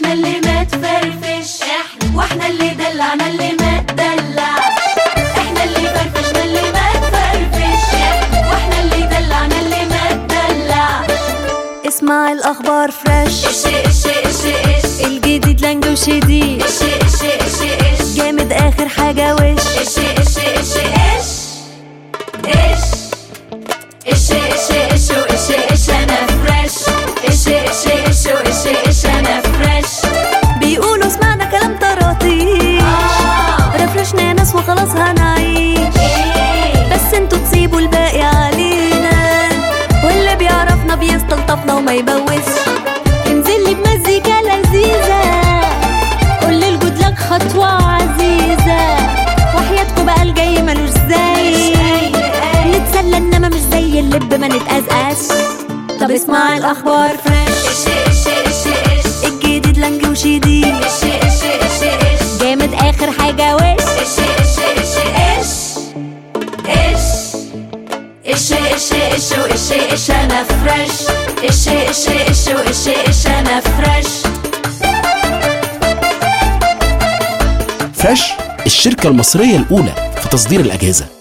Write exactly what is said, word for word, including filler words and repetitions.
فرفشنا اللي ما تفرفش، واحنا اللي دلعنا اللي ما تدلع. احنا اللي فرفشنا اللي ما تفرفش، واحنا اللي دلعنا اللي ما تدلع. اسمع الاخبار فريش، ايش ايش ايش ايش الجديد لانج وشديد، ايش ايش ايش ايش جامد اخر حاجه وش. ايش ايش ايش ايش ايش ايش ايش ايش ايش ايش انا فريش. ايش ايش ايش ايش ايش انا فريش. بيقولوا سمعنا كلام طراطيش، آه. رفرشنا يا ناس وخلاص هنعيش. إيه. بس انتوا تسيبوا الباقي علينا، واللي بيعرفنا بيستلطفنا وما يبوسش. انزل لي بمزيكا لذيذة، قول للجود لك خطوة عزيزة، وحياتكوا بقى الجاي ملوش زي. نتسلى انما مش زي اللب ما نتقزقش. طب اسمع الاخبار فريش، ايش ايش ايش ايش الجديد لانج وشديد، ايش ايش ايش ايش جامد اخر حاجة وش. ايش ايش ايش ايش ايش ايش ايش ايش ايش ايش انا فريش. ايش ايش ايش ايش ايش انا فريش. فريش الشركة المصرية الأولى في تصدير الأجهزة.